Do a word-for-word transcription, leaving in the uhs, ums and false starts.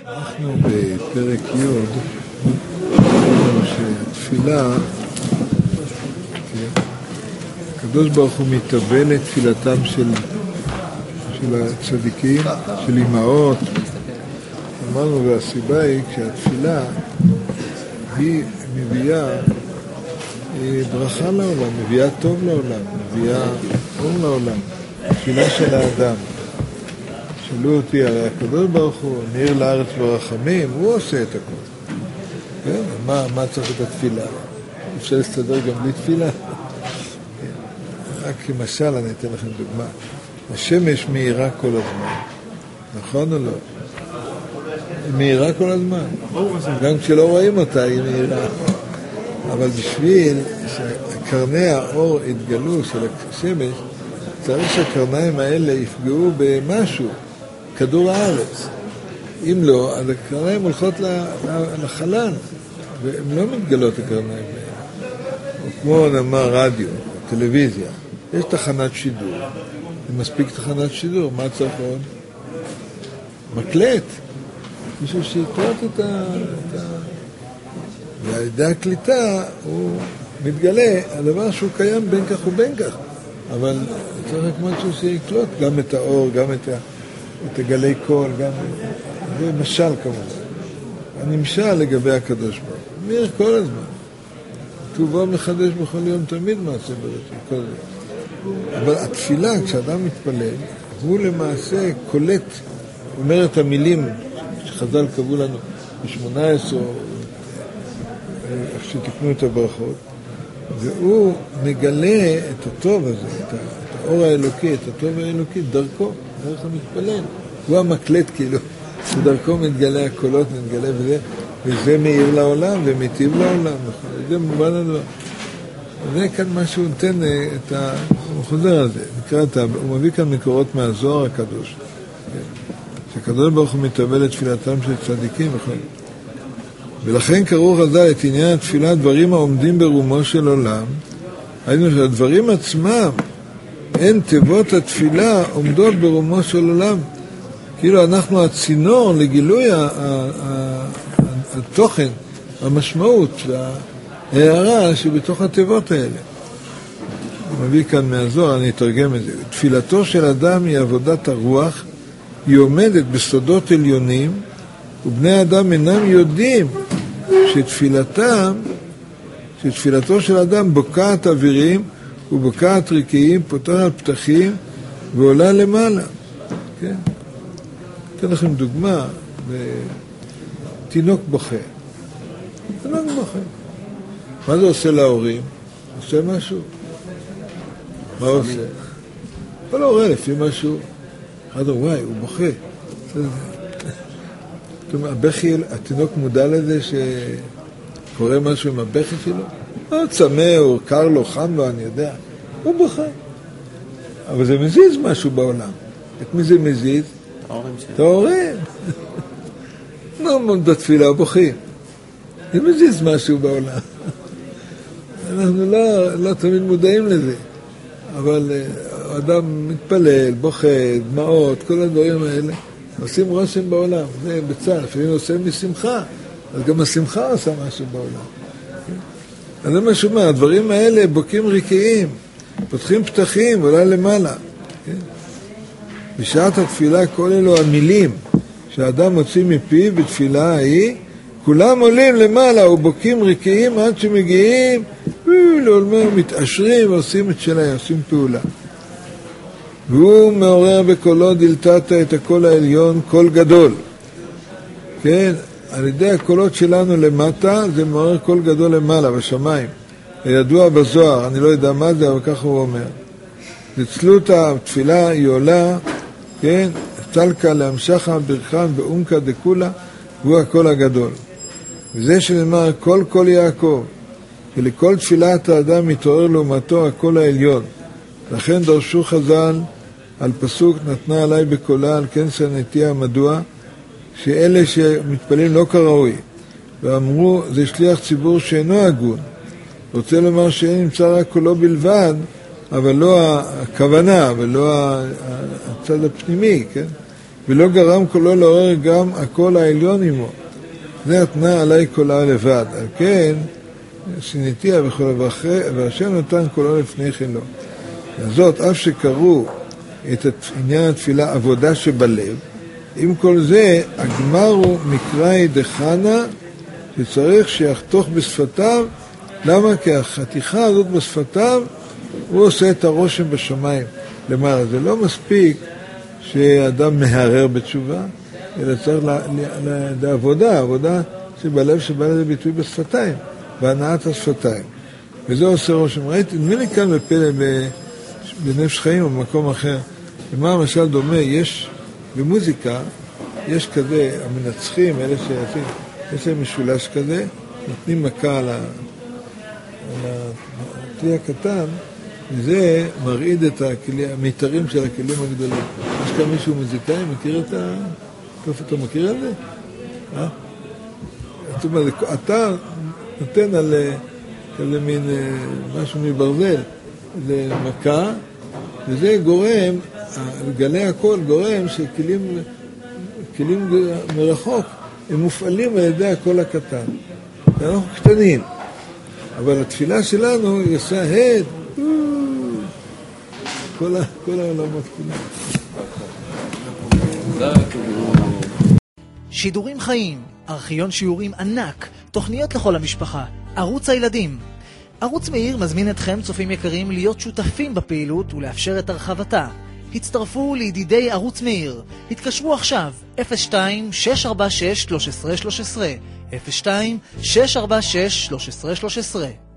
אנחנו בפרק י' שהתפילה, הקדוש ברוך הוא מתאבל את תפילתם של, של הצדיקים, של אמהות. אמרנו, והסיבה היא כשהתפילה היא מביאה ברכה לעולם, מביאה טוב לעולם, מביאה אור לעולם, תפילה של האדם. שאלו אותי, הרי הקדוש ברוך הוא ניר לארץ ברחמים, הוא עושה את הכל. כן? מה, מה צריך את התפילה? אפשר להסתדר גם בלי תפילה? רק כמשל, אני אתן לכם דוגמה. השמש מהירה כל הזמן. נכון או לא? היא מהירה כל הזמן. גם כשלא רואים אותה היא מהירה. אבל בשביל שקרני האור התגלו של השמש, צריך שהקרניים האלה יפגעו במשהו, כדור הארץ. אם לא, אז הקרניים הולכות לחלל, והן לא מתגלות הקרניים האלה. כמו נאמר רדיו, טלוויזיה, יש תחנת שידור. אם מספיק תחנת שידור, מה צריך עוד? מקלט. מישהו שיקלט את ה... ועל ידי הקליטה הוא מתגלה, הדבר שהוא קיים בין כך ובין כך. אבל צריך רק משהו שיקלוט גם את האור, גם את, ה... את הגלי קול, גם... זה משל כמובן. הנמשל לגבי הקדוש ברוך הוא. מאיר כל הזמן. טובו מחדש בכל יום תמיד מעשה בראשית, כל זה. אבל התפילה, כשאדם מתפלל, הוא למעשה קולט, אומר את המילים שחז"ל קבעו לנו ב-שמונה עשרה, איך שתקנו את הברכות, והוא מגלה את הטוב הזה, את האור האלוקי, את הטוב האלוקי, דרכו, דרך המתפלל. הוא המקלט כאילו, ודרכו מתגלה הקולות, מתגלה וזה, וזה מאיר לעולם ומטיב לעולם. זה מובן הדבר. זה כאן מה שהוא נותן את ה... הוא חוזר על זה, נקרא את ה... הוא מביא כאן מקורות מהזוהר הקדוש. שהקדוש ברוך הוא מתאבל את תפילתם של צדיקים וכו'. ולכן קראו חז"ל את עניין התפילה דברים העומדים ברומו של עולם. היינו שהדברים עצמם, הן תיבות התפילה עומדות ברומו של עולם. כאילו אנחנו הצינור לגילוי התוכן, המשמעות וההערה שבתוך התיבות האלה. הוא מביא כאן מהזוהר, אני אתרגם את זה. תפילתו של אדם היא עבודת הרוח, היא עומדת בסודות עליונים, ובני אדם אינם יודעים שתפילתם, שתפילתו של אדם בוקעת אווירים ובוקעת רקיעים, פותחת פתחים ועולה למעלה. כן? אתן לכם דוגמה, תינוק בוכה. תינוק בוכה. מה זה עושה להורים? עושה משהו? מה עושה? כל ההורה לפי משהו. אחד אומר, וואי, הוא בוכה. הבכי, התינוק מודע לזה שקורה משהו עם הבכי שלו? הוא צמא, הוא קר לו, חם לו, אני יודע. הוא בוכה. אבל זה מזיז משהו בעולם. את מי זה מזיז? את ההורים. לא עומד בתפילה, בוכים. זה מזיז משהו בעולם. אנחנו לא, לא תמיד מודעים לזה. אבל האדם מתפלל, בוכה, דמעות, כל הדברים האלה. עושים רושם בעולם, זה בצער, לפעמים עושים משמחה, אז גם השמחה עושה משהו בעולם. אז זה מה שאומר, הדברים האלה בוקעים ריקיים, פותחים פתחים, עולה למעלה. בשעת התפילה כל אלו המילים שהאדם מוציא מפיו בתפילה ההיא, כולם עולים למעלה ובוקעים ריקיים עד שמגיעים, לעולמם מתעשרים ועושים את שלהם, עושים פעולה. והוא מעורר בקולו דלתת את הקול העליון, קול גדול. כן, על ידי הקולות שלנו למטה, זה מעורר קול גדול למעלה, בשמיים. הידוע בזוהר, אני לא יודע מה זה, אבל ככה הוא אומר. נצלות התפילה היא עולה, כן, תלכה להמשכה ברכן באומקה דקולה, והוא הקול הגדול. וזה שנאמר, קול קול יעקב, ולכל תפילת האדם מתעורר לעומתו הקול העליון. לכן דרשו חז"ל על פסוק נתנה עליי בקולה, על כן שנאתיה, מדוע? שאלה שמתפלים לא כראוי, ואמרו זה שליח ציבור שאינו הגון. רוצה לומר שאין נמצא רק קולו בלבד, אבל לא הכוונה, ולא הצד הפנימי, כן? ולא גרם קולו לעורר גם הקול העליון עמו. זה התנה עלי קולה לבד. על כן, שניתיה וכל והשם נתן קולו לפני כן לו. זאת, אף שקראו את עניין התפילה עבודה שבלב, עם כל זה, הגמר הוא מקראי דחנה, שצריך שיחתוך בשפתיו. למה? כי החתיכה הזאת בשפתיו, הוא עושה את הרושם בשמיים למעלה. זה לא מספיק שאדם מהרר בתשובה, אלא צריך לעבודה, עבודה שבלב שבא לזה ביטוי בשפתיים, בהנעת השפתיים. וזה עושה רושם. ראיתי, נדמה לי כאן בפלא בנפש חיים או במקום אחר, למה למשל דומה, יש במוזיקה, יש כזה, המנצחים, אלה שעושים, יש להם משולש כזה, נותנים מכה על הכלי הקטן, וזה מרעיד את המיתרים של הכלים הגדולים. יש כאן מישהו מוזיקאי, מכיר את ה... אתה מכיר את זה? אה? זאת אומרת, אתה נותן על כזה מין משהו מברזל, זה מכה, וזה גורם, גלי הקול גורם שכלים כלים מרחוק, הם מופעלים על ידי הקול הקטן. אנחנו קטנים, אבל התפילה שלנו היא עושה הד, כל העולמות כולם. שידורים חיים, ארכיון שיעורים ענק, תוכניות לכל המשפחה, ערוץ הילדים. ערוץ מאיר מזמין אתכם, צופים יקרים, להיות שותפים בפעילות ולאפשר את הרחבתה. הצטרפו לידידי ערוץ מאיר. התקשרו עכשיו אפס שתיים שש ארבע שש שלוש עשרה שלוש עשרה אפס שתיים שש ארבע שש שלוש עשרה שלוש עשרה.